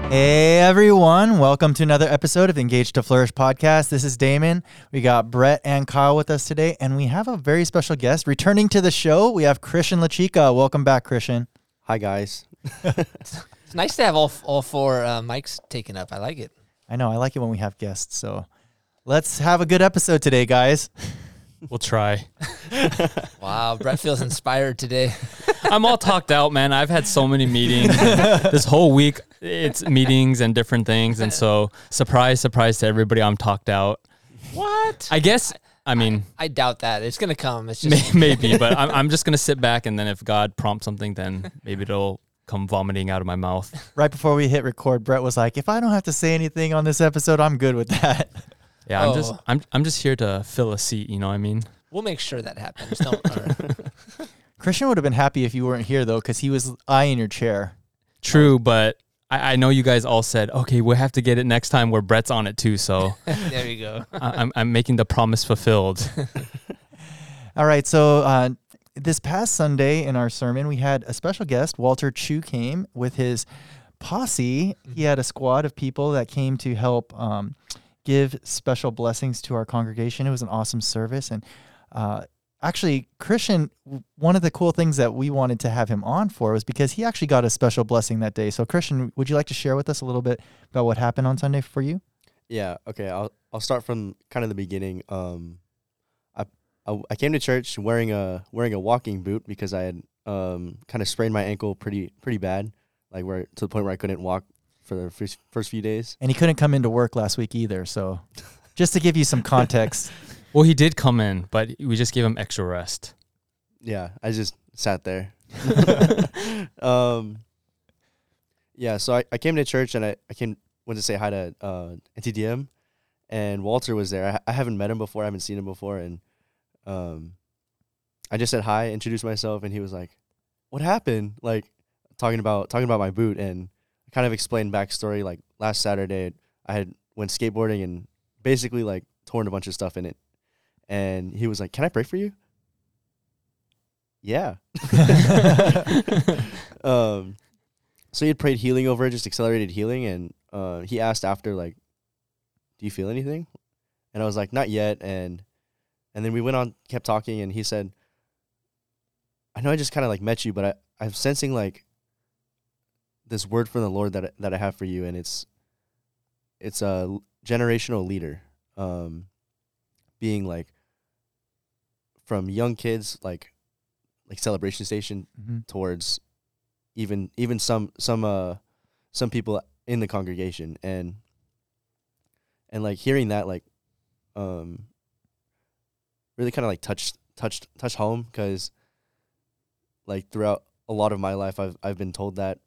Hey everyone, welcome to another episode of Engage to Flourish podcast. This is Damon. We got Brett and Kyle with us today, and we have a very special guest returning to the show. We have Christian LaChica. Welcome back, Christian. Hi guys. It's nice to have all four mics taken up. I like it. I know, I like it when we have guests, so let's have a good episode today, guys. We'll try. Wow, Brett feels inspired today. I'm all talked out, man. I've had so many meetings. This whole week, it's meetings and different things. And so, surprise to everybody, I'm talked out. What? I guess, I doubt that. It's going to come. It's just maybe, but I'm just going to sit back, and then if God prompts something, then maybe it'll come vomiting out of my mouth. Right before we hit record, Brett was like, if I don't have to say anything on this episode, I'm good with that. Yeah, I'm just here to fill a seat, you know what I mean? We'll make sure that happens. Don't. Christian would have been happy if you weren't here, though, because he was eyeing your chair. True, but I know you guys all said, okay, we'll have to get it next time where Brett's on it too, so There you go. I'm making the promise fulfilled. All right, so this past Sunday in our sermon, we had a special guest. Walter Chu came with his posse. He had a squad of people that came to help give special blessings to our congregation. It was an awesome service. And actually, Christian, one of the cool things that we wanted to have him on for was because he actually got a special blessing that day. So Christian, would you like to share with us a little bit about what happened on Sunday for you? Yeah, okay. I'll start from kind of the beginning. I came to church wearing a walking boot because I had kind of sprained my ankle pretty bad, like to the point where I couldn't walk for the first few days. And he couldn't come into work last week either. So just to give you some context. Well, he did come in, but we just gave him extra rest. Yeah, I just sat there. Yeah, so I came to church and I went to say hi to NTDM, and Walter was there. I haven't met him before. I haven't seen him before, and I just said hi, introduced myself, and he was like, "What happened?" Like talking about my boot, and I kind of explained backstory. Like last Saturday, I went skateboarding and basically like torn a bunch of stuff in it, and he was like, "Can I pray for you?" Yeah. So he had prayed healing over it, just accelerated healing, and he asked after, like, "Do you feel anything?" And I was like, "Not yet." And then we went on, kept talking, and he said, "I know I just kind of like met you, but I'm sensing like this word from the Lord that I have for you, and it's a generational leader, being like from young kids like Celebration Station towards even some people in the congregation, and like hearing that like really kind of like touched home, because like throughout a lot of my life I've been told that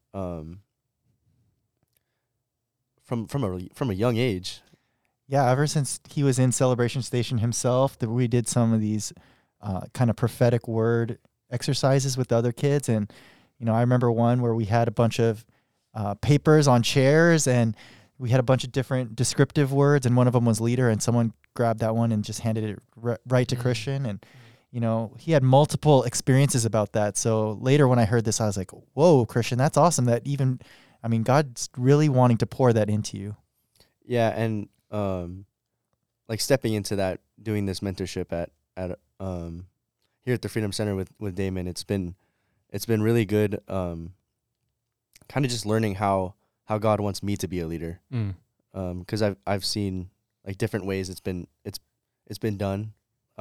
from a young age. Yeah, ever since he was in Celebration Station himself, that we did some of these kind of prophetic word exercises with the other kids. And, you know, I remember one where we had a bunch of papers on chairs, and we had a bunch of different descriptive words, and one of them was leader, and someone grabbed that one and just handed it right to Christian. And, you know, he had multiple experiences about that. So later when I heard this, I was like, whoa, Christian, that's awesome. That even, I mean, God's really wanting to pour that into you. Yeah, and like stepping into that, doing this mentorship at here at the Freedom Center with Damon, it's been really good. Kind of just learning how God wants me to be a leader. Because I've seen like different ways it's been done,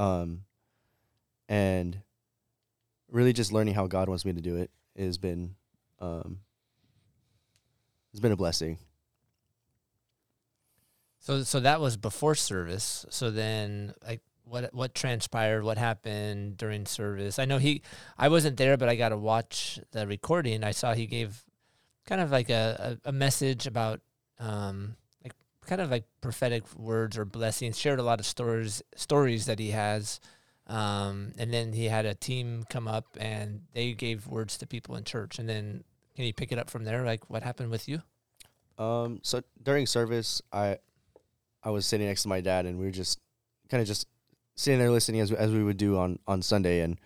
and really just learning how God wants me to do it has been a blessing. So that was before service. So then, like, what transpired? What happened during service? I know I wasn't there, but I got to watch the recording. I saw he gave kind of like a message about like kind of like prophetic words or blessings. Shared a lot of stories that he has, and then he had a team come up and they gave words to people in church. And then can you pick it up from there? Like, what happened with you? So during service, I was sitting next to my dad, and we were just kind of just sitting there listening as we would do on Sunday, and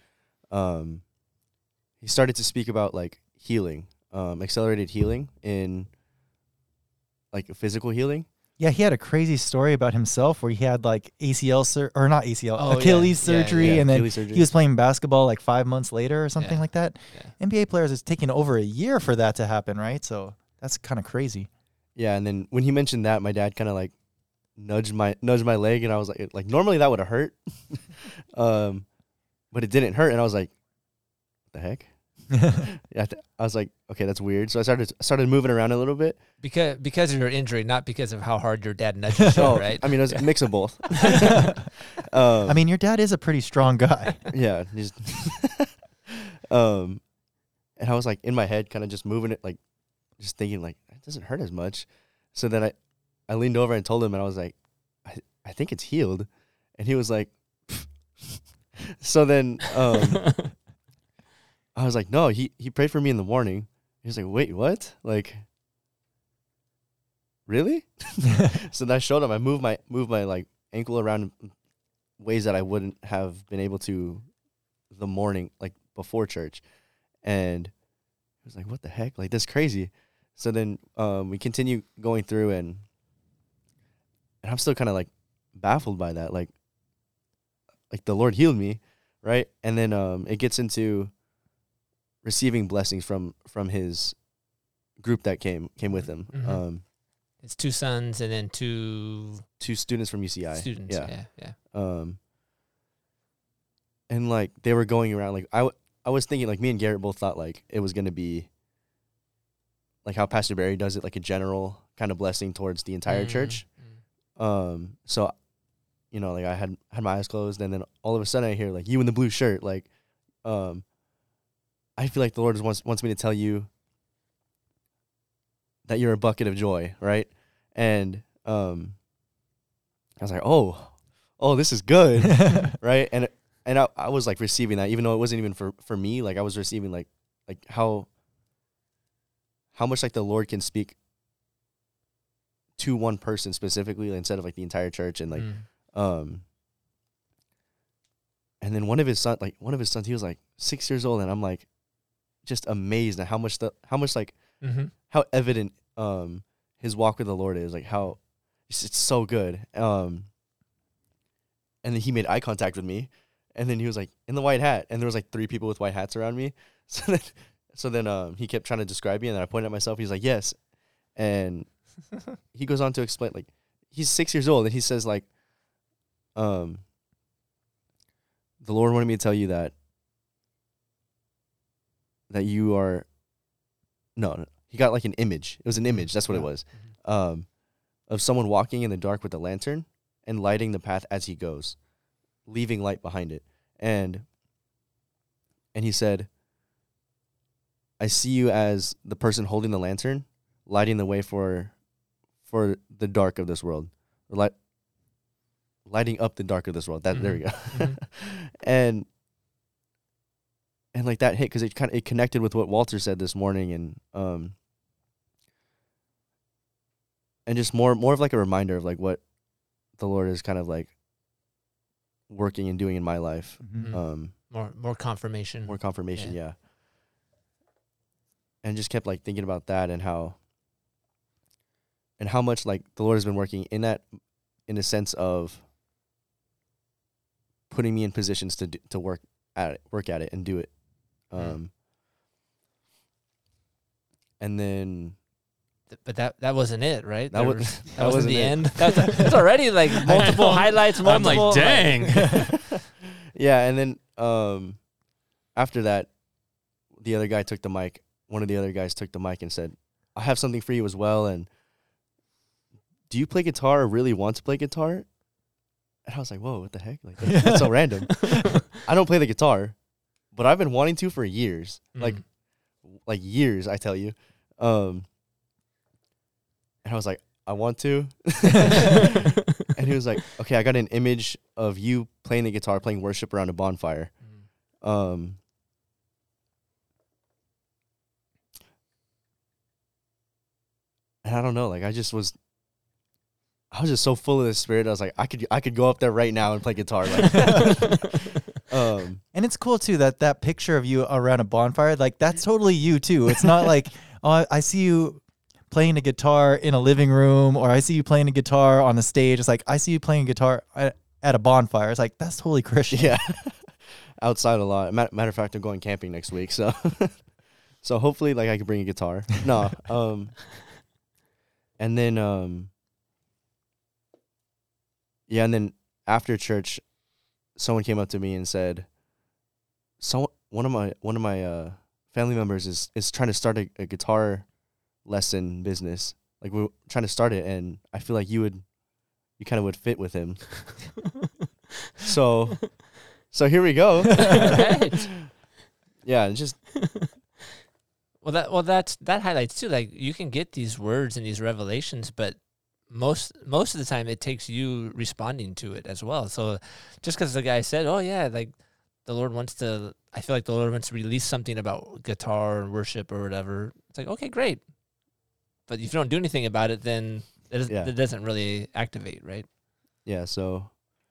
he started to speak about like healing, accelerated healing in like physical healing. Yeah, he had a crazy story about himself where he had like ACL or not ACL, Oh, yeah. Achilles Yeah, surgery, yeah. and then Achilles surgery. he was playing basketball like 5 months later or something Yeah. like that. Yeah. NBA players, it's taken over a year for that to happen, right? So that's kind of crazy. Yeah, and then when he mentioned that, my dad kind of like nudged my leg, and I was like normally that would have hurt, but it didn't hurt, and I was like, what the heck? Yeah, I was like, okay, that's weird. So I started moving around a little bit. Because of your injury, not because of how hard your dad nudged you, So right? I mean, it was a mix of both. I mean, your dad is a pretty strong guy. Yeah, just and I was like in my head, kind of just moving it, like just thinking like it doesn't hurt as much. So then I leaned over and told him, and I was like, I think it's healed, and he was like, so then I was like, no, he prayed for me in the morning. He was like, wait, what? Like, really? So then I showed him. I moved my like ankle around in ways that I wouldn't have been able to the morning, like before church, and he was like, what the heck? Like, that's crazy. So then we continue going through, and I'm still kind of like baffled by that. Like the Lord healed me, right? And then it gets into receiving blessings from his group that came with him. Mhm. It's 2 sons and then 2 2 students from UCI. students. Yeah. And like they were going around, like I was thinking, like me and Garrett both thought like it was gonna be like how Pastor Barry does it, like a general kind of blessing towards the entire church. So, you know, like I had my eyes closed, and then all of a sudden I hear like, you in the blue shirt, like, I feel like the Lord wants me to tell you that you're a bucket of joy, right? And I was like, oh, this is good, right? And I was like receiving that, even though it wasn't even for me. Like I was receiving like how much like the Lord can speak to one person specifically instead of like the entire church, and like and then one of his sons, he was like 6 years old, and I'm like just amazed at how much like how evident his walk with the Lord is, like how it's so good. And then he made eye contact with me, and then he was like in the white hat, and there was like 3 people with white hats around me. So then he kept trying to describe me, and then I pointed at myself. He's like, yes, and he goes on to explain, like he's 6 years old, and he says like, the Lord wanted me to tell you that you are, no, he got like an image. It was an image. That's what it was. Of someone walking in the dark with a lantern and lighting the path as he goes, leaving light behind it. And he said, I see you as the person holding the lantern, lighting the way for the dark of this world, or lighting up the dark of this world. There we go. And like that hit, because it connected with what Walter said this morning, and just more of like a reminder of like what the Lord is kind of like working and doing in my life. More confirmation. More confirmation, yeah. And just kept like thinking about that, and how much like the Lord has been working in that, in a sense of putting me in positions to work at it and do it. And then, but that wasn't it, right? That wasn't the it. end. That's already like multiple highlights. I'm like, multiple, dang. yeah. And then after that, the other guy took the mic. One of the other guys took the mic and said, I have something for you as well. And do you play guitar or really want to play guitar? And I was like, whoa, what the heck? Like, that's so random. I don't play the guitar, but I've been wanting to for years. Like years, I tell you. And I was like, I want to. And he was like, okay, I got an image of you playing the guitar, playing worship around a bonfire. And I don't know, like I was just so full of the Spirit. I was like, I could go up there right now and play guitar. Like, and it's cool too that picture of you around a bonfire, like that's totally you too. It's not like, oh, I see you playing a guitar in a living room, or I see you playing a guitar on a stage. It's like, I see you playing guitar at a bonfire. It's like, that's totally Christian. Yeah. Outside a lot. Matter of fact, I'm going camping next week, so so hopefully like I can bring a guitar. No. And then yeah, and then after church, someone came up to me and said, one of my family members is trying to start a guitar lesson business. Like, we're trying to start it, and I feel like you kind of would fit with him. So here we go. Right. Yeah, it's just that highlights too. Like, you can get these words and these revelations, but most of the time it takes you responding to it as well. So just because the guy said, "Oh yeah," like the Lord wants to, I feel like the Lord wants to release something about guitar and worship or whatever. It's like, okay, great. But if you don't do anything about it, then it doesn't really activate, right? yeah. So,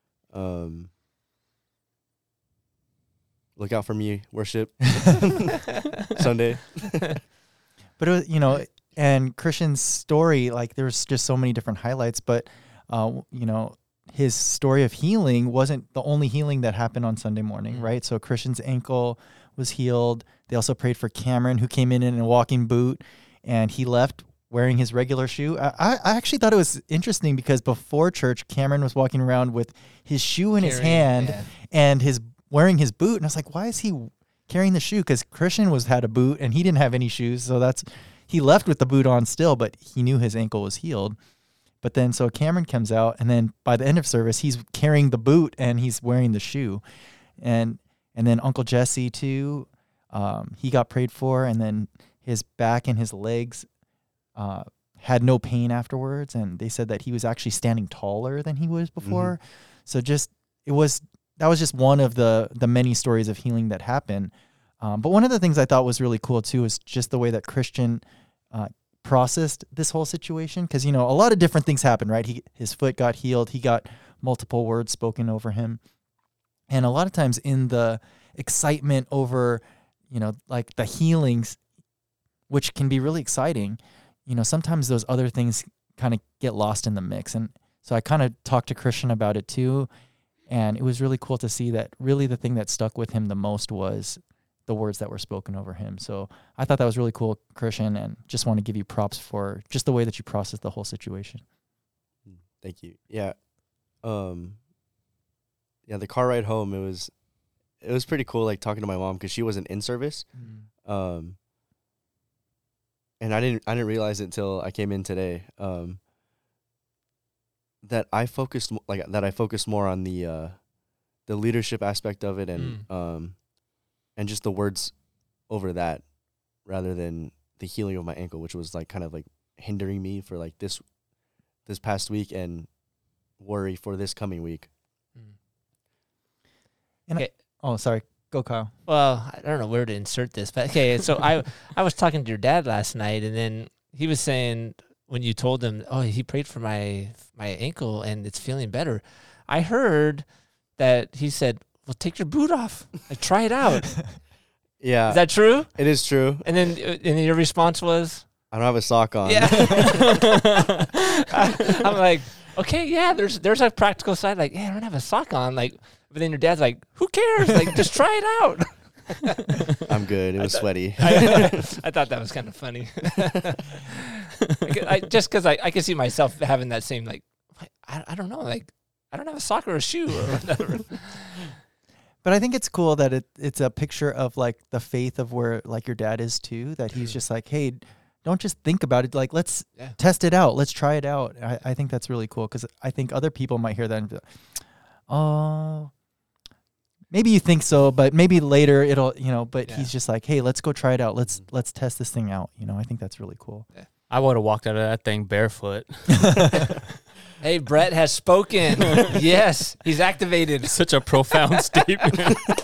look out for me, worship Sunday. But it was, you know, and Christian's story, like, there's just so many different highlights, but you know, his story of healing wasn't the only healing that happened on Sunday morning, right? So Christian's ankle was healed. They also prayed for Cameron, who came in a walking boot, and he left wearing his regular shoe. I actually thought it was interesting because before church, Cameron was walking around with his shoe in his hand and wearing his boot. And I was like, why is he carrying the shoe? Because Christian had a boot and he didn't have any shoes. So he left with the boot on still, but he knew his ankle was healed. But then, so Cameron comes out, and then by the end of service, he's carrying the boot and he's wearing the shoe. And then Uncle Jesse too, he got prayed for, and then his back and his legs had no pain afterwards. And they said that he was actually standing taller than he was before. So that was just one of the many stories of healing that happened. But one of the things I thought was really cool too is just the way that Christian processed this whole situation. Because, you know, a lot of different things happened, right? His foot got healed. He got multiple words spoken over him. And a lot of times in the excitement over, you know, like the healings, which can be really exciting, you know, sometimes those other things kind of get lost in the mix. And so I kind of talked to Christian about it too. And it was really cool to see that really the thing that stuck with him the most was the words that were spoken over him. So I thought that was really cool, Christian, and just want to give you props for just the way that you processed the whole situation. Thank you. Yeah. The car ride home, it was pretty cool, like, talking to my mom, because she wasn't in service. And I didn't realize it until I came in today. That I focused more on the leadership aspect of it, and just the words over that, rather than the healing of my ankle, which was like kind of like hindering me for like this past week and worry for this coming week. And okay. Sorry, go Kyle. Well, I don't know where to insert this, but okay. So I was talking to your dad last night, and then he was saying, when you told him, oh, he prayed for my ankle and it's feeling better, I heard that he said, well, take your boot off. Like, try it out. Yeah. Is that true? It is true. And then your response was? I don't have a sock on. Yeah. I'm like, okay, yeah, there's a practical side. Like, yeah, I don't have a sock on. Like, but then your dad's like, who cares? Like, just try it out. I'm good. It was sweaty. I thought that was kind of funny. Just because I can see myself having that same, like, I don't know, like, I don't have a sock or a shoe or whatever. But I think it's cool that it's a picture of like the faith of where like your dad is too, that he's just like, hey, don't just think about it. Like, let's test it out. Let's try it out. I think that's really cool, because I think other people might hear that and be like, oh, maybe you think so, but maybe later it'll, you know, but he's just like, hey, let's go try it out. Let's test this thing out. You know, I think that's really cool. Yeah. I would have walked out of that thing barefoot. Hey, Brett has spoken. Yes, he's activated. Such a profound statement.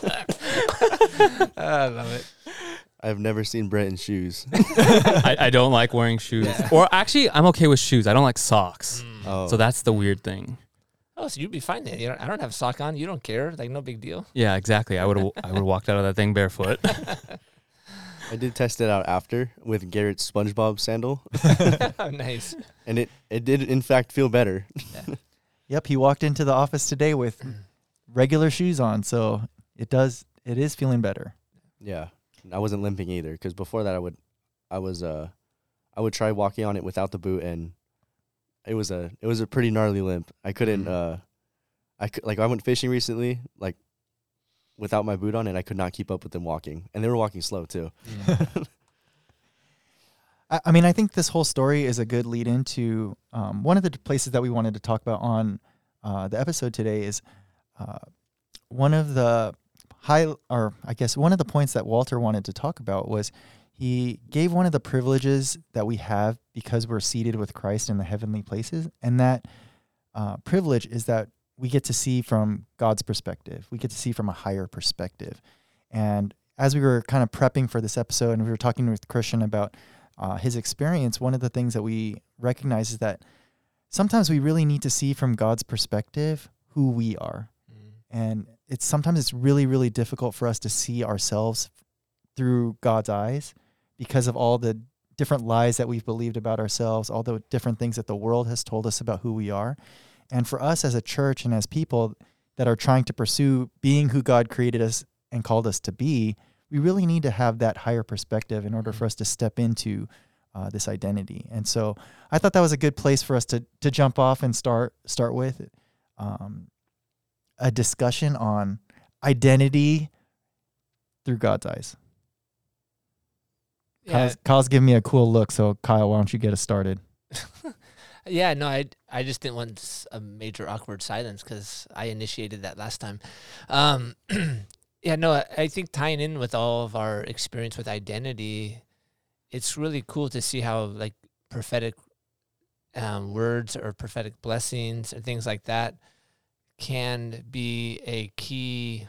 I love it. I've never seen Brett in shoes. I don't like wearing shoes. Yeah. Or actually, I'm okay with shoes. I don't like socks. So that's the weird thing. Oh, so you'd be fine then. I don't have a sock on. You don't care. Like, no big deal. Yeah, exactly. I would have walked out of that thing barefoot. I did test it out after with Garrett's SpongeBob sandal, Nice. and it did in fact feel better. Yep, he walked into the office today with regular shoes on, so it is feeling better. Yeah, I wasn't limping either because before that I would try walking on it without the boot, and it was a pretty gnarly limp. I couldn't I went fishing recently like without my boot on, and I could not keep up with them walking, and they were walking slow too. I mean, I think this whole story is a good lead into one of the places that we wanted to talk about on the episode today is one of the one of the points that Walter wanted to talk about was he gave one of the privileges that we have because we're seated with Christ in the heavenly places. And that privilege is that we get to see from God's perspective. We get to see from a higher perspective. And as we were kind of prepping for this episode and we were talking with Christian about his experience, one of the things that we recognize is that sometimes we really need to see from God's perspective who we are. And sometimes it's really, really difficult for us to see ourselves through God's eyes because of all the different lies that we've believed about ourselves, all the different things that the world has told us about who we are. And for us as a church and as people that are trying to pursue being who God created us and called us to be, we really need to have that higher perspective in order for us to step into this identity. And so I thought that was a good place for us to jump off and start with a discussion on identity through God's eyes. Yeah. Kyle's giving me a cool look, so Kyle, why don't you get us started? Yeah, no, I just didn't want a major awkward silence because I initiated that last time. Yeah, no, I think tying in with all of our experience with identity, it's really cool to see how like prophetic words or prophetic blessings and things like that can be a key.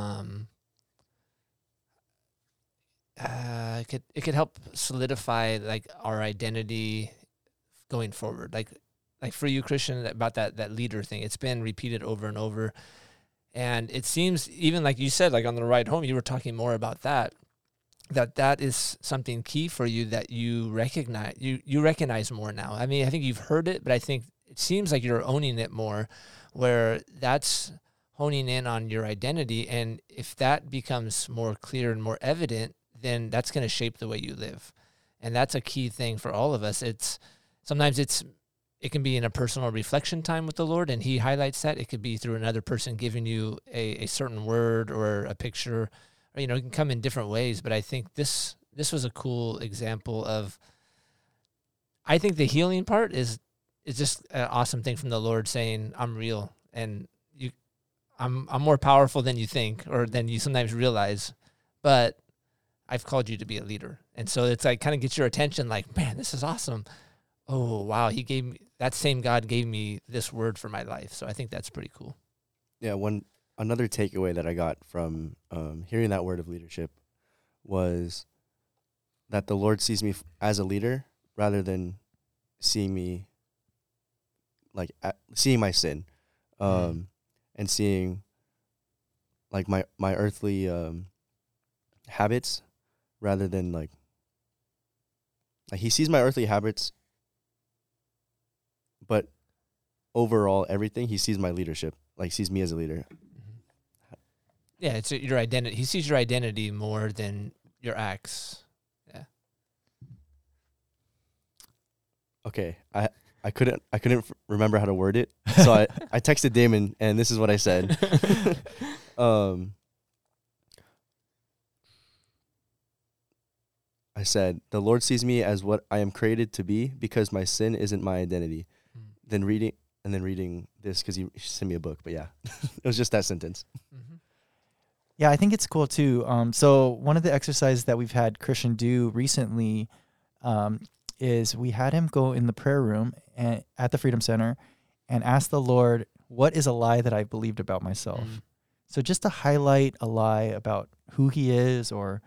It could help solidify like our identity going forward. Like for you, Christian, about that leader thing, it's been repeated over and over. And it seems, even like you said, like on the ride home, you were talking more about that is something key for you that you recognize more now. I mean, I think you've heard it, but I think it seems like you're owning it more, where that's honing in on your identity. And if that becomes more clear and more evident, then that's going to shape the way you live. And that's a key thing for all of us. Sometimes it can be in a personal reflection time with the Lord, and he highlights that. It could be through another person giving you a certain word or a picture, or, it can come in different ways. But I think this was a cool example of, I think the healing part is just an awesome thing from the Lord saying, I'm real, and I'm more powerful than you think or than you sometimes realize, but I've called you to be a leader. And so it's like kind of gets your attention like, man, this is awesome. Oh, wow, that same God gave me this word for my life. So I think that's pretty cool. Yeah, another takeaway that I got from hearing that word of leadership was that the Lord sees me as a leader rather than seeing me like seeing my sin, and seeing like my earthly habits rather than like he sees my earthly habits. But overall, everything, he sees my leadership, like sees me as a leader. Yeah, it's your identity. He sees your identity more than your acts. Yeah. Okay, I couldn't remember how to word it, so I texted Damon, and this is what I said. I said, the Lord sees me as what I am created to be because my sin isn't my identity. Then reading this because he sent me a book, but yeah, it was just that sentence. Mm-hmm. Yeah, I think it's cool too. So one of the exercises that we've had Christian do recently is we had him go in the prayer room at the Freedom Center and ask the Lord, what is a lie that I believed about myself? Mm-hmm. So just to highlight a lie about who he is, or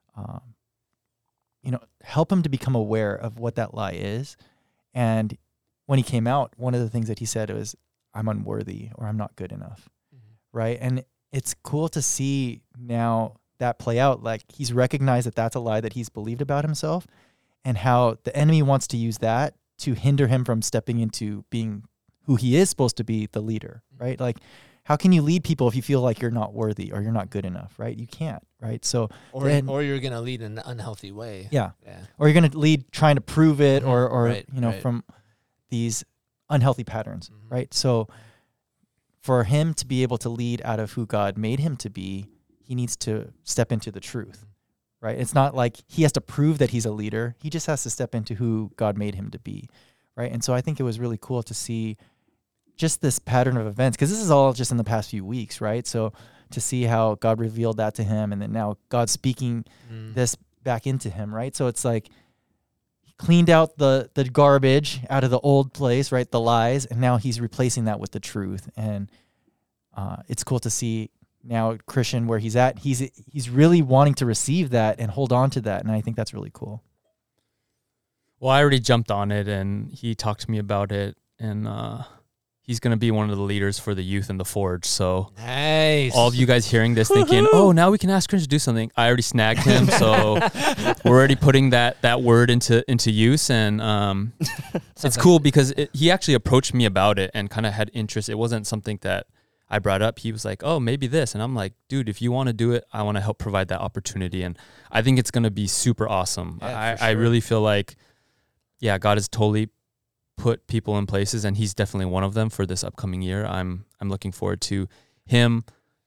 help him to become aware of what that lie is. And when he came out, one of the things that he said was, I'm unworthy, or I'm not good enough. Mm-hmm. Right. And it's cool to see now that play out. Like he's recognized that that's a lie that he's believed about himself, and how the enemy wants to use that to hinder him from stepping into being who he is supposed to be, the leader, right? Like, how can you lead people if you feel like you're not worthy or you're not good enough, right? You can't, right? So, or you're going to lead in an unhealthy way. Yeah. Or you're going to lead trying to prove it, or Right, you know, right. from these unhealthy patterns, right? So for him to be able to lead out of who God made him to be, he needs to step into the truth, right? It's not like he has to prove that he's a leader. He just has to step into who God made him to be, right? And so I think it was really cool to see just this pattern of events, because this is all just in the past few weeks, right? So to see how God revealed that to him, and then now God speaking this back into him, right? So it's like he cleaned out the garbage out of the old place, right? The lies, and now he's replacing that with the truth. And it's cool to see now Christian where he's at. He's really wanting to receive that and hold on to that, and I think that's really cool. Well, I already jumped on it, and he talked to me about it, and he's going to be one of the leaders for the youth in the Forge. So nice. All of you guys hearing this thinking, oh, now we can ask Chris to do something. I already snagged him. So we're already putting that word into use. And it's cool because he actually approached me about it and kind of had interest. It wasn't something that I brought up. He was like, oh, maybe this. And I'm like, dude, if you want to do it, I want to help provide that opportunity. And I think it's going to be super awesome. Yeah, I really feel like, yeah, God has totally put people in places, and he's definitely one of them for this upcoming year. I'm looking forward to him,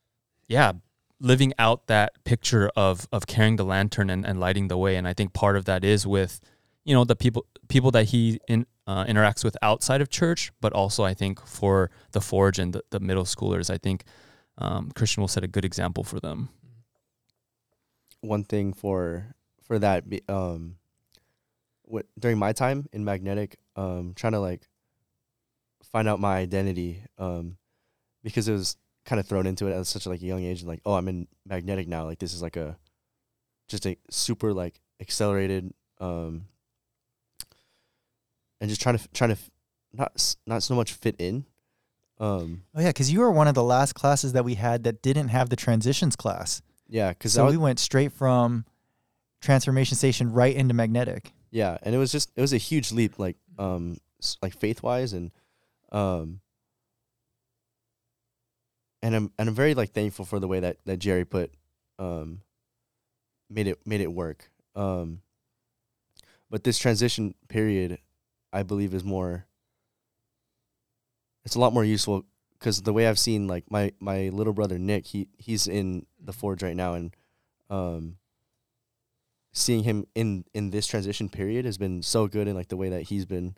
living out that picture of carrying the lantern and lighting the way. And I think part of that is with, the people that he interacts with outside of church, but also I think for the Forge and the middle schoolers, I think Christian will set a good example for them. One thing for that, during my time in Magnetic, trying to like find out my identity, because it was kind of thrown into it at such a young age, and like, oh, I'm in Magnetic now. Like this is like just a super like accelerated, and just trying to not so much fit in. Oh yeah, because you were one of the last classes that we had that didn't have the transitions class. Yeah, because we went straight from Transformation Station right into Magnetic. Yeah, and it was a huge leap, like faith wise, and I'm very like thankful for the way that Jerry made it work. But this transition period, I believe, is more. It's a lot more useful because the way I've seen like my little brother Nick, he's in the Forge right now, and seeing him in this transition period has been so good, and like the way that he's been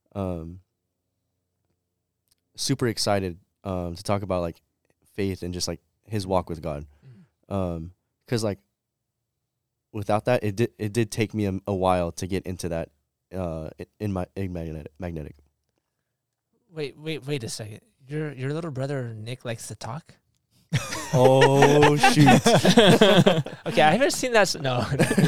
super excited to talk about like faith and just like his walk with God. Because like without that, it did take me a while to get into that in Magnetic. Wait a second. Your little brother Nick likes to talk? Oh shoot. Okay, I haven't seen that. No,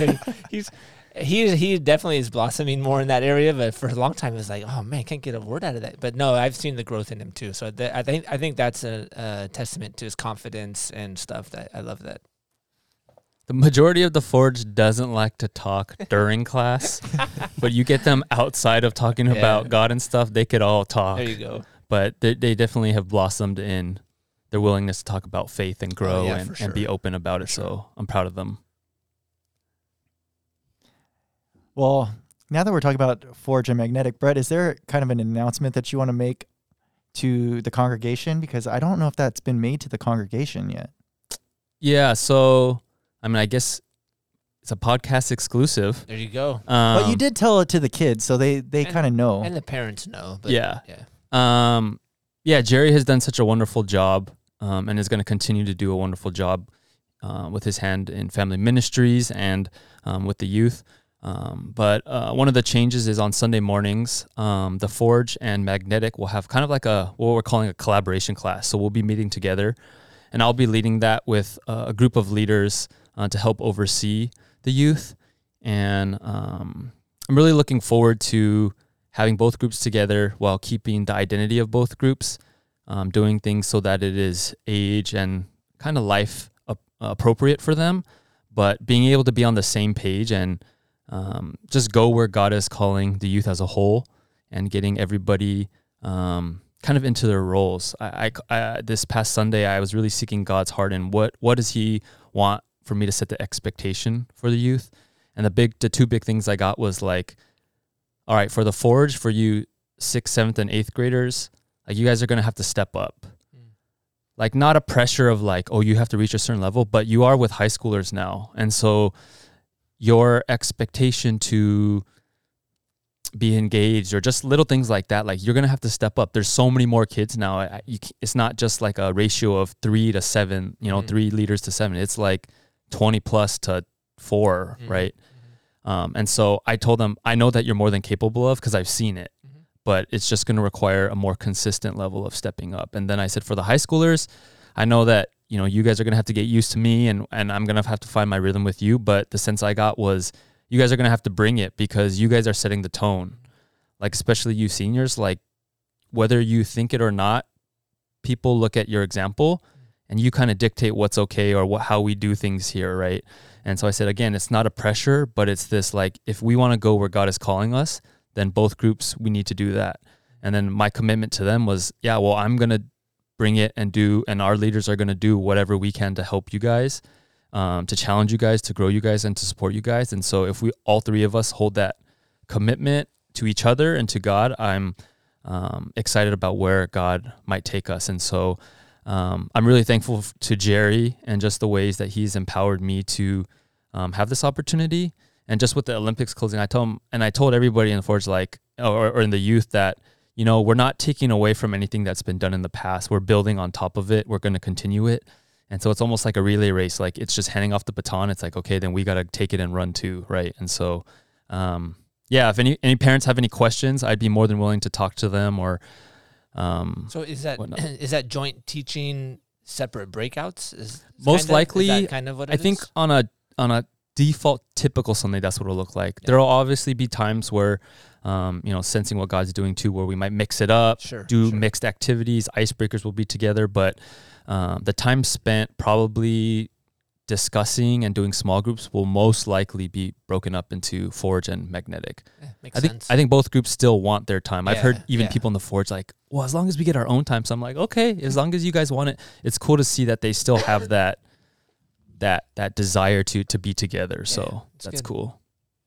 he definitely is blossoming more in that area. But for a long time, it was like, oh man, can't get a word out of that. But no, I've seen the growth in him too. So I think that's a testament to his confidence and stuff. That I love that. The majority of the Forge doesn't like to talk during class, but you get them outside of talking about God and stuff, they could all talk. There you go. But they definitely have blossomed in their willingness to talk about faith and grow and be open about it. So I'm proud of them. Well, now that we're talking about Forge and Magnetic, Brett, is there kind of an announcement that you want to make to the congregation? Because I don't know if that's been made to the congregation yet. Yeah, so I guess it's a podcast exclusive. There you go. But you did tell it to the kids, so they kind of know. And the parents know. But yeah. Jerry has done such a wonderful job and is going to continue to do a wonderful job with his hand in family ministries and with the youth. But one of the changes is on Sunday mornings, the Forge and Magnetic will have kind of like what we're calling a collaboration class. So we'll be meeting together, and I'll be leading that with a group of leaders to help oversee the youth. And I'm really looking forward to having both groups together while keeping the identity of both groups, doing things so that it is age and kind of life appropriate for them, but being able to be on the same page and just go where God is calling the youth as a whole and getting everybody kind of into their roles. I this past Sunday, I was really seeking God's heart and what does he want for me to set the expectation for the youth. And the two big things I got was like, all right, for the Forge, for you 6th, 7th, and 8th graders, like you guys are going to have to step up. Like not a pressure of like, oh, you have to reach a certain level, but you are with high schoolers now. And so your expectation to be engaged or just little things like that, like you're going to have to step up. There's so many more kids now. It's not just like a ratio of 3 to 7, 3 leaders to 7. It's like 20 plus to 4, right? And so I told them, I know that you're more than capable of because I've seen it, but it's just going to require a more consistent level of stepping up. And then I said, for the high schoolers, I know that, you guys are going to have to get used to me and I'm going to have to find my rhythm with you. But the sense I got was you guys are going to have to bring it because you guys are setting the tone. Like, especially you seniors, like whether you think it or not, people look at your example and you kind of dictate what's okay or how we do things here, right? And so I said, again, it's not a pressure, but it's this like, if we want to go where God is calling us, then both groups, we need to do that. And then my commitment to them was, yeah, well, I'm going to bring it and our leaders are going to do whatever we can to help you guys, to challenge you guys, to grow you guys, and to support you guys. And so if we, all three of us, hold that commitment to each other and to God, I'm excited about where God might take us. And so I'm really thankful to Jerry and just the ways that he's empowered me to have this opportunity. And just with the Olympics closing, I told everybody in the Forge, like, or in the youth, that, we're not taking away from anything that's been done in the past. We're building on top of it. We're going to continue it. And so it's almost like a relay race. Like it's just handing off the baton. It's like, okay, then we got to take it and run too. Right. And so, if any parents have any questions, I'd be more than willing to talk to them or, so is that joint teaching separate breakouts? Most likely, is that kind of what it I think on a default typical Sunday, that's what it'll look like. Yeah. There'll obviously be times where, sensing what God's doing too, where we might mix it up, do mixed activities, icebreakers will be together, but the time spent probably discussing and doing small groups will most likely be broken up into Forge and Magnetic. Makes sense. I think both groups still want their time. I've heard even people in the Forge like, well, as long as we get our own time. So I'm like, okay, as long as you guys want it. It's cool to see that they still have that desire to be together. So that's good. Cool.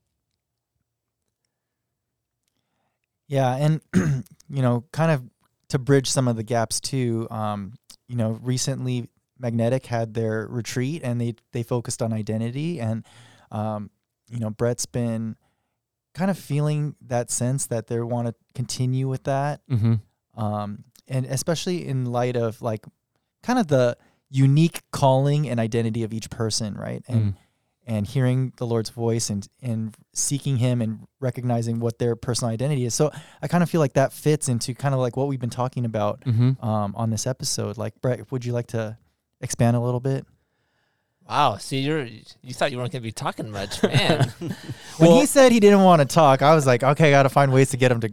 Yeah. And, kind of to bridge some of the gaps too, recently Magnetic had their retreat and they focused on identity and, Brett's been kind of feeling that sense that they want to continue with that. Mm-hmm. And especially in light of like kind of the unique calling and identity of each person, right? And hearing the Lord's voice and seeking him and recognizing what their personal identity is. So I kind of feel like that fits into kind of like what we've been talking about on this episode. Like, Brett, would you like to expand a little bit? Wow. See, you thought you weren't going to be talking much, man. When he said he didn't want to talk, I was like, okay, I got to find ways to get him to.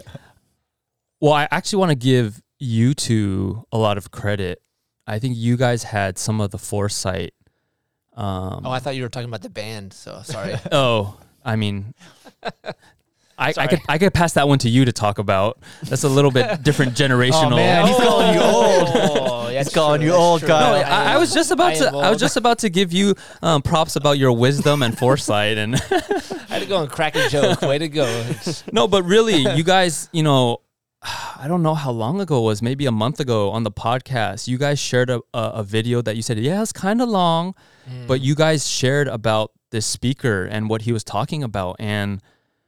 Well, I actually want to give you two a lot of credit. I think you guys had some of the foresight. I thought you were talking about the band, so sorry. I mean, I could pass that one to you to talk about. That's a little bit different generational. Oh man, he's calling you old. He's calling you old, guy. No, I was just about to give you props about your wisdom and foresight, and I had to go and crack a joke. Way to go! No, but really, you guys, I don't know how long ago it was, maybe a month ago on the podcast, you guys shared a video that you said, yeah, it's kind of long, but you guys shared about this speaker and what he was talking about. And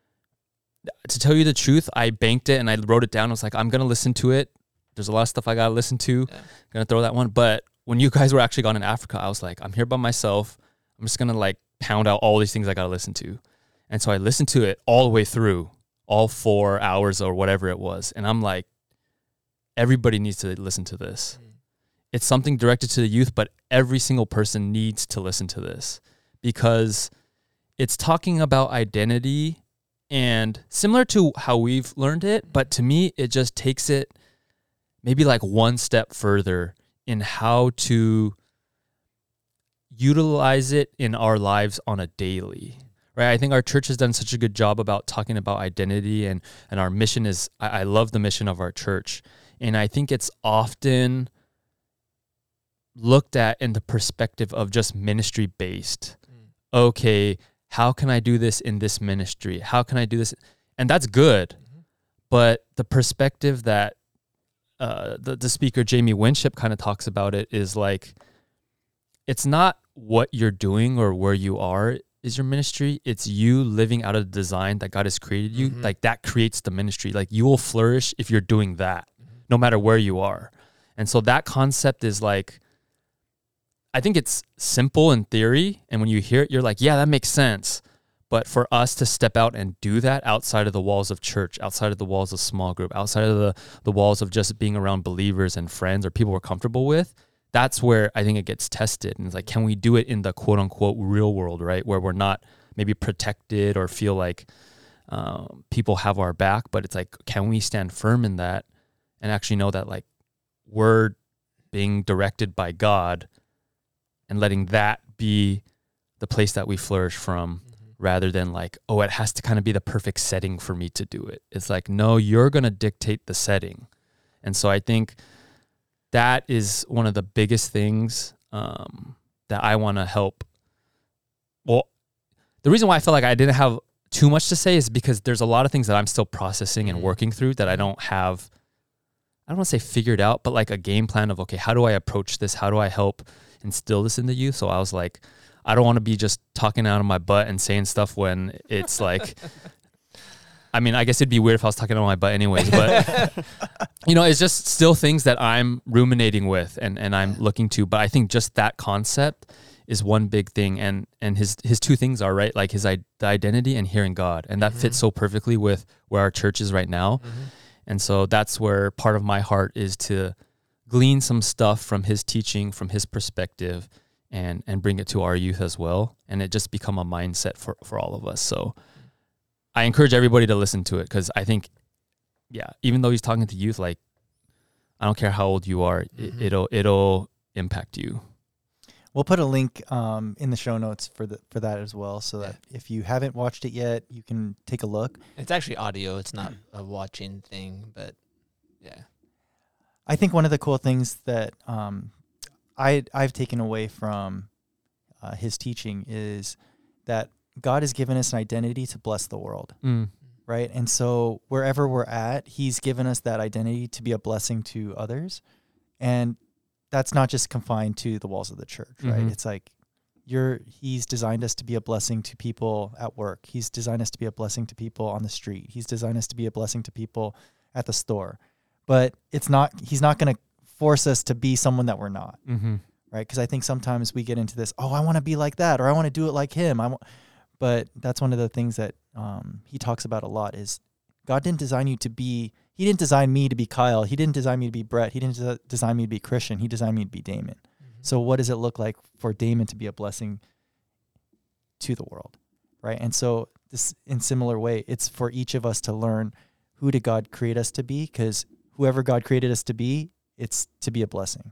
to tell you the truth, I banked it and I wrote it down. I was like, I'm going to listen to it. There's a lot of stuff I got to listen to. Yeah. Going to throw that one. But when you guys were actually gone in Africa, I was like, I'm here by myself. I'm just going to like pound out all these things I got to listen to. And so I listened to it all the way through. All 4 hours or whatever it was. And I'm like, everybody needs to listen to this. It's something directed to the youth, but every single person needs to listen to this because it's talking about identity and similar to how we've learned it. But to me, it just takes it maybe like one step further in how to utilize it in our lives on a daily, right? I think our church has done such a good job about talking about identity, and our mission is, I love the mission of our church. And I think it's often looked at in the perspective of just ministry based. Okay, how can I do this in this ministry? How can I do this? And that's good. But the perspective that the speaker, Jamie Winship, kind of talks about it is like, it's not what you're doing or where you are is your ministry. It's you living out of the design that God has created you. Like that creates the ministry. Like you will flourish if you're doing that, no matter where you are. And so that concept is like, I think it's simple in theory. And when you hear it, you're like, yeah, that makes sense. But for us to step out and do that outside of the walls of church, outside of the walls of small group, outside of the walls of just being around believers and friends or people we're comfortable with, that's where I think it gets tested. And it's like, can we do it in the quote unquote real world, right? Where we're not maybe protected or feel like people have our back, but it's like, can we stand firm in that and actually know that like we're being directed by God and letting that be the place that we flourish from, rather than like, oh, it has to kind of be the perfect setting for me to do it. It's like, no, you're going to dictate the setting. And so I think that is one of the biggest things that I want to help. Well, the reason why I feel like I didn't have too much to say is because there's a lot of things that I'm still processing and working through that I don't have, I don't want to say figured out, but like a game plan of, okay, how do I approach this? How do I help instill this in the youth? So I was like, I don't want to be just talking out of my butt and saying stuff when it's like, I mean, I guess it'd be weird if I was talking out of my butt anyways, but you know, it's just still things that I'm ruminating with and I'm looking to. But I think just that concept is one big thing. And his two things are, right, like the identity and hearing God. And that fits so perfectly with where our church is right now. And so that's where part of my heart is to glean some stuff from his teaching, from his perspective, and bring it to our youth as well. And it just become a mindset for all of us. So I encourage everybody to listen to it, because I think, yeah, even though he's talking to youth, like, I don't care how old you are, it'll impact you. We'll put a link in the show notes for that as well, so that if you haven't watched it yet, you can take a look. It's actually audio. It's not a watching thing, but yeah. I think one of the cool things that I've taken away from his teaching is that God has given us an identity to bless the world, right? And so wherever we're at, he's given us that identity to be a blessing to others. And that's not just confined to the walls of the church, right? It's like he's designed us to be a blessing to people at work. He's designed us to be a blessing to people on the street. He's designed us to be a blessing to people at the store. But he's not going to force us to be someone that we're not, right? Because I think sometimes we get into this, oh, I want to be like that, or I want to do it like him. But that's one of the things that he talks about a lot is God didn't design you to be, he didn't design me to be Kyle. He didn't design me to be Brett. He didn't design me to be Christian. He designed me to be Damon. So what does it look like for Damon to be a blessing to the world, right? And so this, in similar way, it's for each of us to learn, who did God create us to be? Because whoever God created us to be, it's to be a blessing.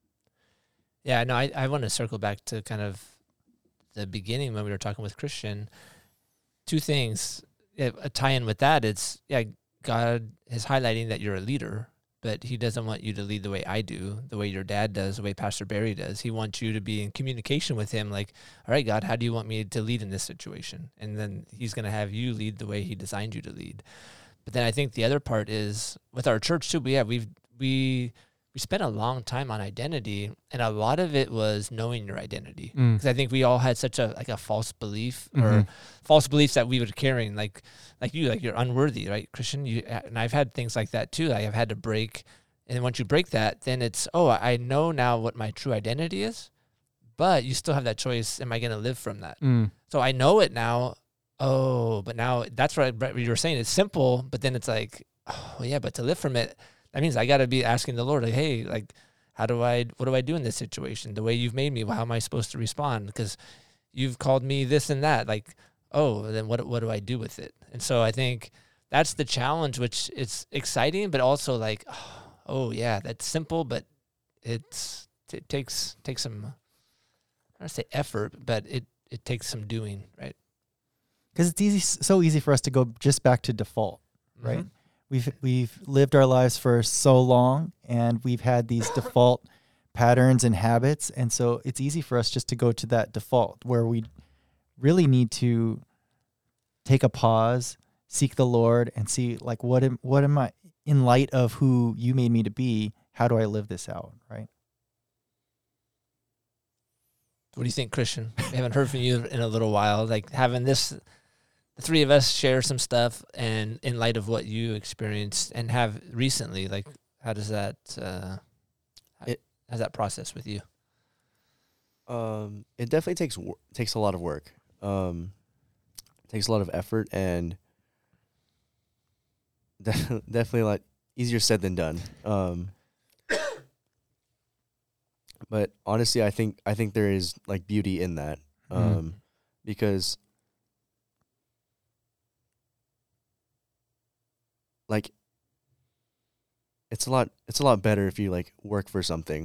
Yeah, no, I want to circle back to kind of the beginning when we were talking with Christian. Two things, a tie-in with that, it's, God is highlighting that you're a leader, but he doesn't want you to lead the way I do, the way your dad does, the way Pastor Barry does. He wants you to be in communication with him, like, all right, God, how do you want me to lead in this situation? And then he's going to have you lead the way he designed you to lead. But then I think the other part is with our church too. We spent a long time on identity, and a lot of it was knowing your identity. Because I think we all had such a false belief or false beliefs that we were carrying, like you're unworthy, right, Christian? And I've had things like that too. I have had to break, and then once you break that, then it's, I know now what my true identity is, but you still have that choice. Am I going to live from that? So I know it now. But now that's what you were saying. It's simple, but then it's like, but to live from it, that means I got to be asking the Lord, like, hey, like, what do I do in this situation? The way you've made me, how am I supposed to respond? Because you've called me this and that. Like, then what do I do with it? And so I think that's the challenge, which it's exciting, but also like, that's simple, but it takes some I don't say effort, but it takes some doing, right? Because it's so easy for us to go just back to default, right? Mhm. We've lived our lives for so long, and we've had these default patterns and habits, and so it's easy for us just to go to that default where we really need to take a pause, seek the Lord, and see like what am I in light of who you made me to be? How do I live this out, right? What do you think, Christian? We haven't heard from you in a little while. Like having the three of us share some stuff, and in light of what you experienced and have recently, like how does that how's that process with you? It definitely takes a lot of work. Takes a lot of effort, and definitely a lot easier said than done. But honestly, I think there is like beauty in that, because like it's a lot better if you like work for something.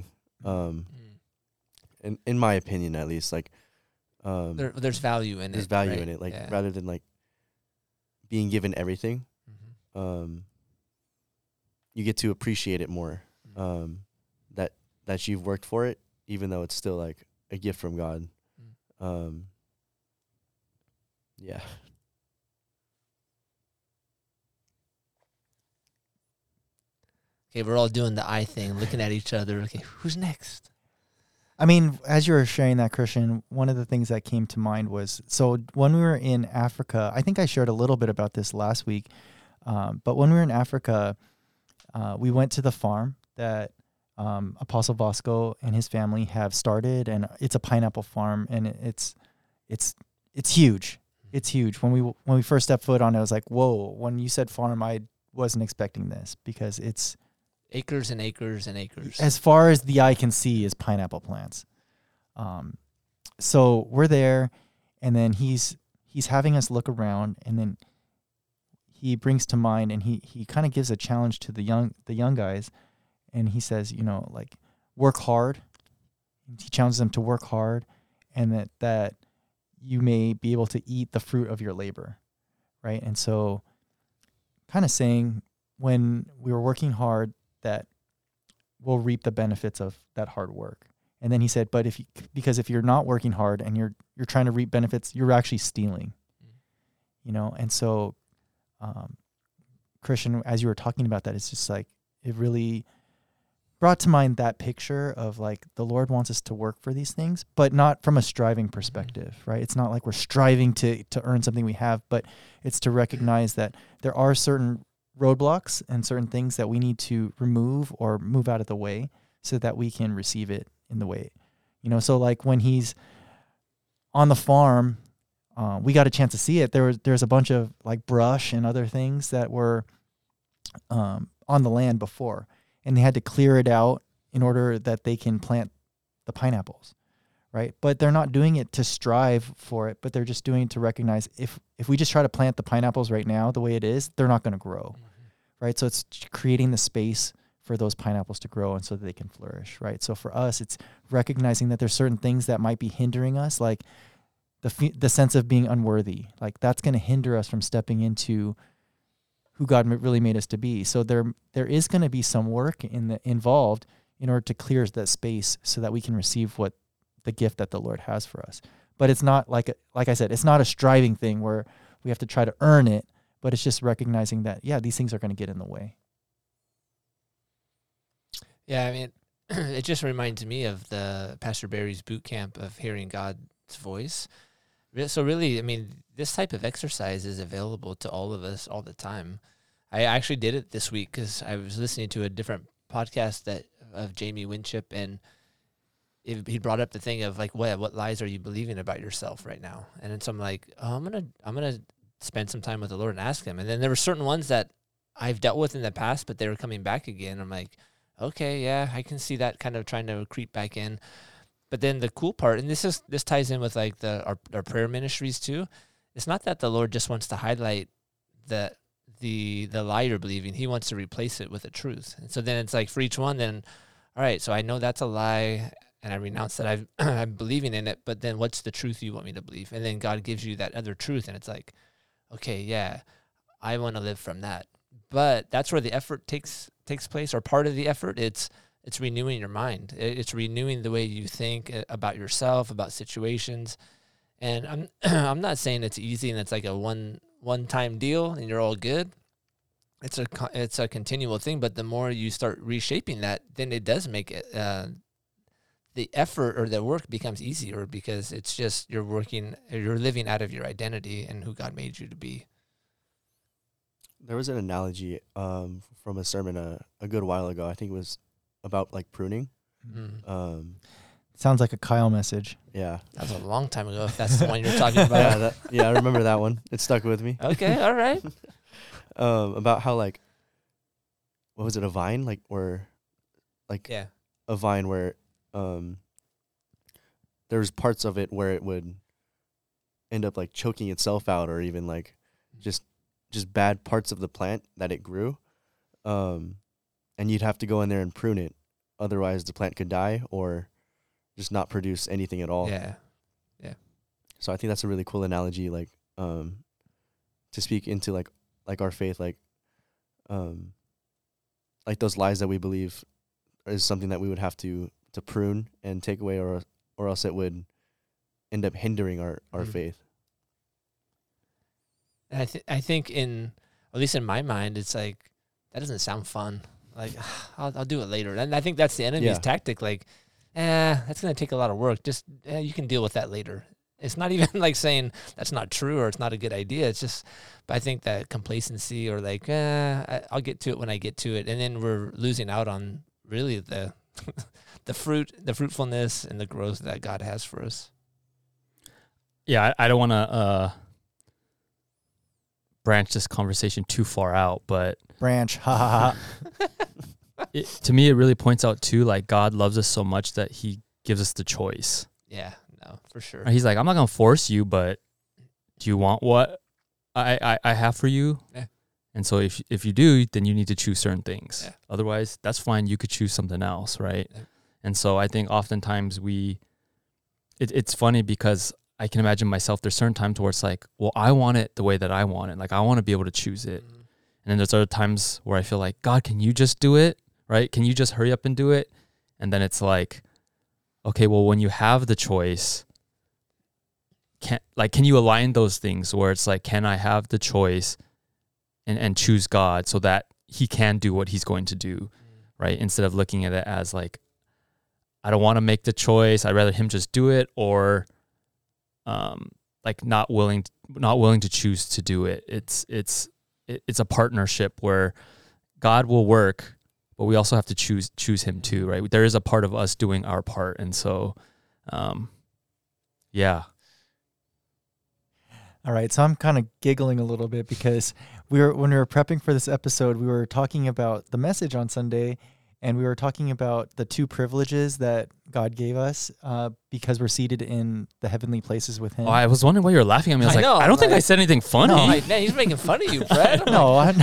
In my opinion, at least, like There's value in it. there's value right? in it, like Yeah. rather than like being given everything. Mhm. You get to appreciate it more. Mhm. That you've worked for it, even though it's still like a gift from God. Yeah. Okay, we're all doing the eye thing, looking at each other. Okay, who's next? I mean, as you were sharing that, Christian, one of the things that came to mind was, so when we were in Africa, I think I shared a little bit about this last week, but when we were in Africa, we went to the farm that Apostle Bosco and his family have started, and it's a pineapple farm, and it's huge. It's huge. When we first stepped foot on it, I was like, whoa. When you said farm, I wasn't expecting this, because it's Acres and acres and acres. as far as the eye can see is pineapple plants. So we're there, and then he's having us look around, and then he brings to mind, and he kind of gives a challenge to the young guys, and he says, like, work hard. He challenges them to work hard, and that you may be able to eat the fruit of your labor, right? And so, kind of saying, when we were working hard, that we'll reap the benefits of that hard work. And then he said, but because if you're not working hard and you're trying to reap benefits, you're actually stealing, And so, Christian, as you were talking about that, it's just like, it really brought to mind that picture of like the Lord wants us to work for these things, but not from a striving perspective, right? It's not like we're striving to earn something we have, but it's to recognize that there are certain roadblocks and certain things that we need to remove or move out of the way so that we can receive it in the way, So like when he's on the farm, we got a chance to see it. There's a bunch of like brush and other things that were on the land before, and they had to clear it out in order that they can plant the pineapples, right? But they're not doing it to strive for it, but they're just doing it to recognize if we just try to plant the pineapples right now the way it is, they're not going to grow, right? So it's creating the space for those pineapples to grow and so that they can flourish, right? So for us, it's recognizing that there's certain things that might be hindering us, like the sense of being unworthy. Like that's going to hinder us from stepping into who God really made us to be. So there is going to be some work involved in order to clear that space so that we can receive what the gift that the Lord has for us. But it's not like I said, it's not a striving thing where we have to try to earn it, but it's just recognizing that, yeah, these things are going to get in the way. Yeah, I mean, it just reminds me of the Pastor Barry's boot camp of hearing God's voice. So really, I mean, this type of exercise is available to all of us all the time. I actually did it this week because I was listening to a different podcast of Jamie Winship, and he brought up the thing of like, what lies are you believing about yourself right now? And then so I'm like, I'm gonna spend some time with the Lord and ask him. And then there were certain ones that I've dealt with in the past, but they were coming back again. I'm like, okay, yeah, I can see that kind of trying to creep back in. But then the cool part, and this ties in with like our prayer ministries too. It's not that the Lord just wants to highlight the lie you're believing. He wants to replace it with a truth. And so then it's like for each one, then, all right, so I know that's a lie, and I renounce that I'm believing in it, but then what's the truth you want me to believe? And then God gives you that other truth, and it's like, okay, yeah, I want to live from that. But that's where the effort takes place, or part of the effort. It's renewing your mind. It's renewing the way you think about yourself, about situations. And I'm not saying it's easy and it's like a one-time deal and you're all good. It's a continual thing, but the more you start reshaping that, then it does make it the effort or the work becomes easier, because it's just you're living out of your identity and who God made you to be. There was an analogy from a sermon a good while ago. I think it was about like pruning. Mm. Sounds like a Kyle message. Yeah, That was a long time ago, if that's the one you're talking about. I remember that one. It stuck with me. Okay, all right. About how, like, what was it, a vine, like, where, like, Yeah. a vine where there was parts of it where it would end up like choking itself out, or even like just bad parts of the plant that it grew, and you'd have to go in there and prune it, otherwise the plant could die or just not produce anything at all. Yeah. So I think that's a really cool analogy, like to speak into like our faith, like those lies that we believe is something that we would have to prune and take away, or else it would end up hindering our faith. And I think at least in my mind, it's like, that doesn't sound fun. Like, I'll do it later. And I think that's the enemy's tactic. Like, that's going to take a lot of work. Just, you can deal with that later. It's not even like saying that's not true or it's not a good idea. It's just, but I think that complacency, or like, I'll get to it when I get to it. And then we're losing out on really the fruitfulness and the growth that God has for us. Yeah, I don't want to branch this conversation too far out, but Branch, ha ha ha. to me, it really points out too, like, God loves us so much that he gives us the choice. Yeah, no, for sure. He's like, I'm not going to force you, but do you want what I have for you? Yeah. And so if you do, then you need to choose certain things. Yeah. Otherwise, that's fine. You could choose something else, right? Yeah. And so I think oftentimes it's funny, because I can imagine myself, there's certain times where it's like, well, I want it the way that I want it. Like, I want to be able to choose it. Mhm. And then there's other times where I feel like, God, can you just do it? Right? Can you just hurry up and do it? And then it's like, okay, well, when you have the choice, can you align those things where it's like, can I have the choice and choose God so that he can do what he's going to do, right? Instead of looking at it as like, I don't want to make the choice, I'd rather him just do it, or like not willing to choose to do it. It's a partnership where God will work, but we also have to choose him too, right? There is a part of us doing our part. And so, yeah. All right, so I'm kind of giggling a little bit because when we were prepping for this episode, we were talking about the message on Sunday, and we were talking about the two privileges that God gave us because we're seated in the heavenly places with him. Oh, I was wondering why you were laughing at me. I was I don't think I said anything funny. No, Man, he's making fun of you, Brett. No, I'm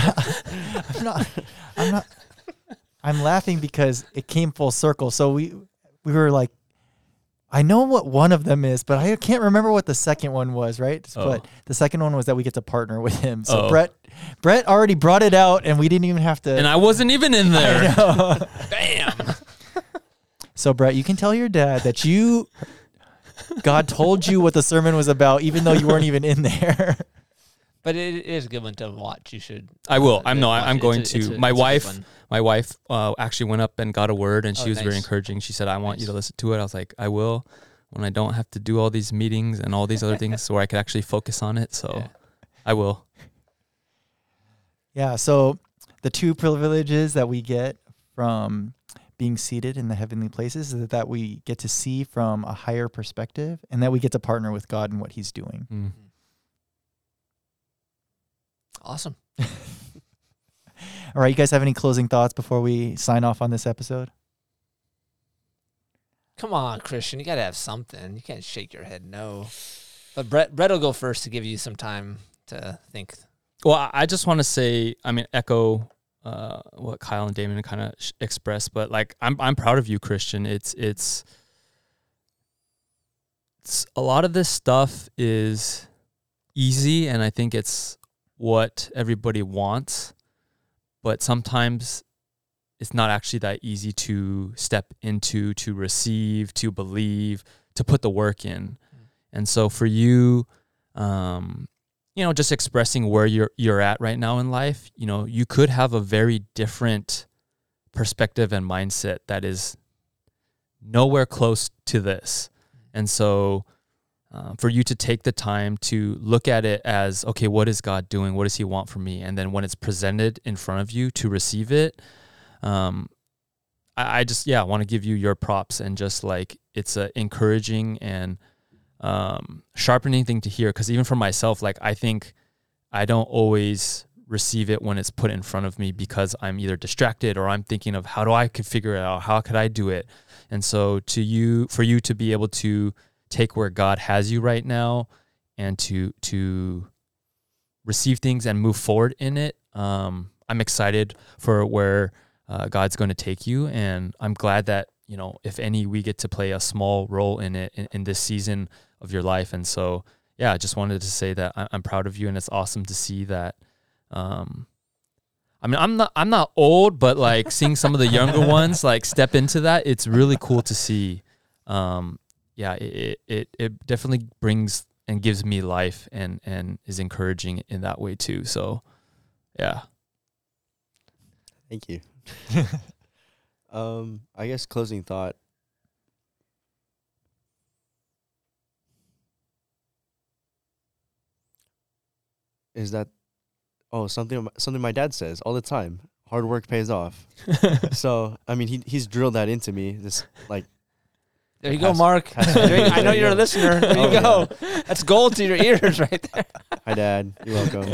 not. I'm laughing because it came full circle. So we were like, I know what one of them is, but I can't remember what the second one was, right? Oh. But the second one was that we get to partner with him. So Oh. Brett already brought it out, and we didn't even have to. And I wasn't even in there. I know. Bam. So Brett, you can tell your dad that God told you what the sermon was about, even though you weren't even in there. But it is a good one to watch. You should. I will. I'm watch it. going It's to. a My good wife one. actually went up and got a word, and she Oh, was very nice. encouraging. She said, I want you Nice. to listen to it. I was like, I will, when I don't have to do all these meetings and all these other things, where I could actually focus on it. So Yeah. I will. Yeah, so the two privileges that we get from being seated in the heavenly places is that we get to see from a higher perspective, and that we get to partner with God in what he's doing. Mm. Awesome. All right, you guys have any closing thoughts before we sign off on this episode? Come on, Christian. You got to have something. You can't shake your head no. But Brett will go first to give you some time to think. Well, I just want to say, echo what Kyle and Damon kind of expressed, but like, I'm proud of you, Christian. It's a lot of this stuff is easy, and I think it's what everybody wants, but sometimes it's not actually that easy to step into, to receive, to believe, to put the work in. And so for you, just expressing where you're at right now in life, you could have a very different perspective and mindset that is nowhere close to this. And so for you to take the time to look at it as, okay, what is God doing? What does he want from me? And then when it's presented in front of you to receive it, I just want to give you your props, and just like, it's a encouraging and sharpening thing to hear. Because even for myself, like, I think I don't always receive it when it's put in front of me, because I'm either distracted or I'm thinking of how do I could figure it out? How could I do it? And so for you to be able to take where God has you right now and to receive things and move forward in it, I'm excited for where God's going to take you. And I'm glad that, if any, we get to play a small role in it in this season of your life. And so, I just wanted to say that I'm proud of you, and it's awesome to see that. I'm not old, but like seeing some of the younger ones like step into that, it's really cool to see. It definitely brings and gives me life and is encouraging in that way too. So, yeah. Thank you. I guess closing thought. Is that something my dad says all the time. Hard work pays off. So, I mean, he's drilled that into me. This, like, there you go, Mark. I know you're a listener. There you go. Yeah. That's gold to your ears right there. Hi, Dad. You're welcome.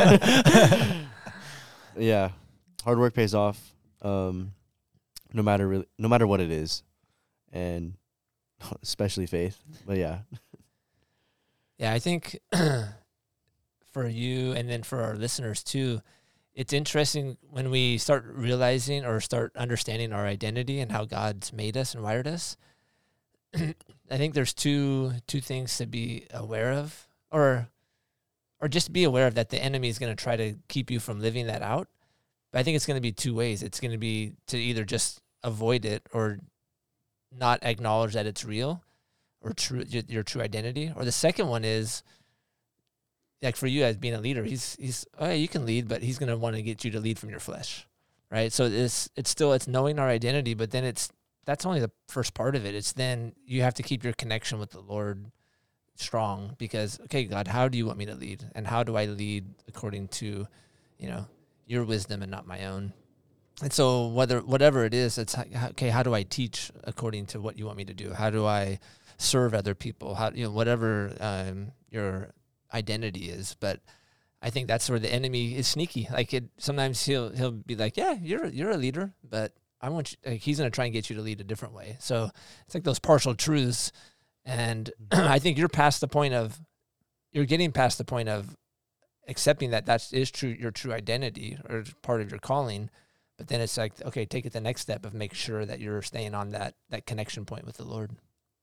Yeah, hard work pays off. No matter what it is, and especially faith. But yeah. Yeah, I think for you and then for our listeners too, it's interesting when we start realizing or start understanding our identity and how God's made us and wired us. I think there's two things to be aware of, or just be aware of, that the enemy is going to try to keep you from living that out. But I think it's going to be two ways. It's going to be to either just avoid it or not acknowledge that it's real or your true identity. Or the second one is, like for you as being a leader, he's you can lead, but he's going to want to get you to lead from your flesh, right? So it's knowing our identity, but then that's only the first part of it. It's then you have to keep your connection with the Lord strong, because, okay, God, how do you want me to lead? And how do I lead according to, your wisdom and not my own? And so whatever it is, it's okay, how do I teach according to what you want me to do? How do I serve other people? How, whatever your identity is. But I think that's where the enemy is sneaky. Like, sometimes he'll be like, yeah, you're a leader, but I want you, he's going to try and get you to lead a different way. So it's like those partial truths. And I think you're getting past the point of accepting that is true, your true identity or part of your calling. But then it's like, okay, take it the next step of make sure that you're staying on that connection point with the Lord.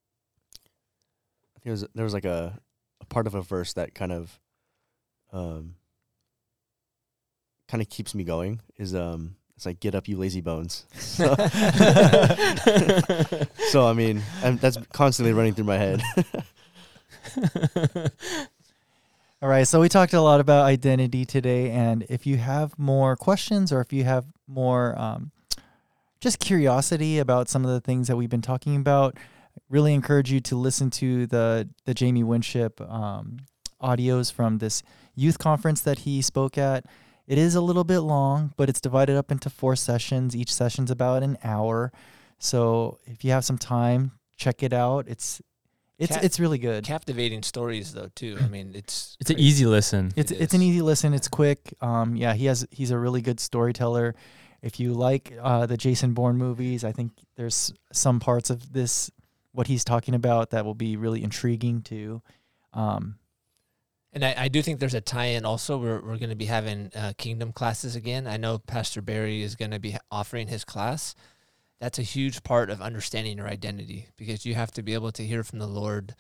I think there was like a part of a verse that kind of keeps me going is it's like, get up, you lazy bones. So, I mean, that's constantly running through my head. All right, so we talked a lot about identity today, and if you have more questions or if you have more just curiosity about some of the things that we've been talking about, I really encourage you to listen to the Jamie Winship audios from this youth conference that he spoke at. It is a little bit long, but it's divided up into 4 sessions. Each session's about an hour. So if you have some time, check it out. It's really good. Captivating stories though too. I mean, it's an easy listen. It's an easy listen. It's quick. He's a really good storyteller. If you like the Jason Bourne movies, I think there's some parts of this, what he's talking about, that will be really intriguing too. And I do think there's a tie-in also. We're going to be having Kingdom classes again. I know Pastor Barry is going to be offering his class. That's a huge part of understanding your identity, because you have to be able to hear from the Lord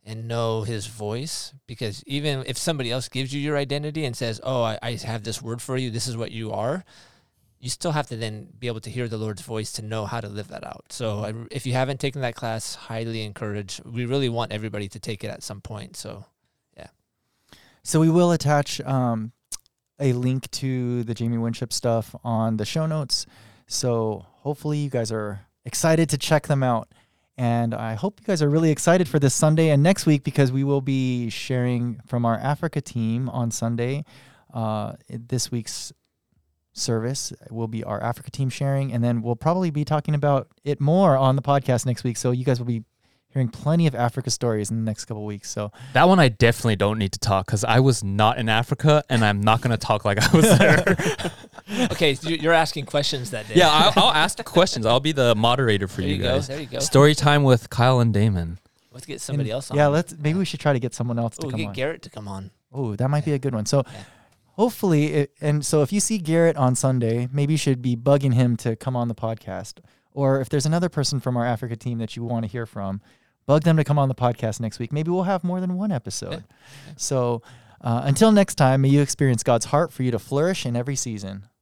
and know his voice, because even if somebody else gives you your identity and says, oh, I have this word for you, this is what you are, you still have to then be able to hear the Lord's voice to know how to live that out. So if you haven't taken that class, highly encourage. We really want everybody to take it at some point. So, yeah. So we will attach a link to the Jamie Winship stuff on the show notes. So hopefully you guys are excited to check them out. And I hope you guys are really excited for this Sunday and next week, because we will be sharing from our Africa team on Sunday. This week's service will be our Africa team sharing, and then we'll probably be talking about it more on the podcast next week. So you guys will be hearing plenty of Africa stories in the next couple of weeks. So that one I definitely don't need to talk, because I was not in Africa, and I'm not going to talk like I was there. Okay, so you're asking questions that day. Yeah, I'll ask questions. I'll be the moderator for There you you guys. go. There you go. Story time with Kyle and Damon. Let's get somebody else on. Yeah, maybe we should try to get someone else to Ooh, come get on. Garrett to come on. Oh, that might be a good one. So Yeah. hopefully, so if you see Garrett on Sunday, maybe you should be bugging him to come on the podcast. Or if there's another person from our Africa team that you want to hear from, bug them to come on the podcast next week. Maybe we'll have more than one episode. Yeah. So until next time, may you experience God's heart for you to flourish in every season.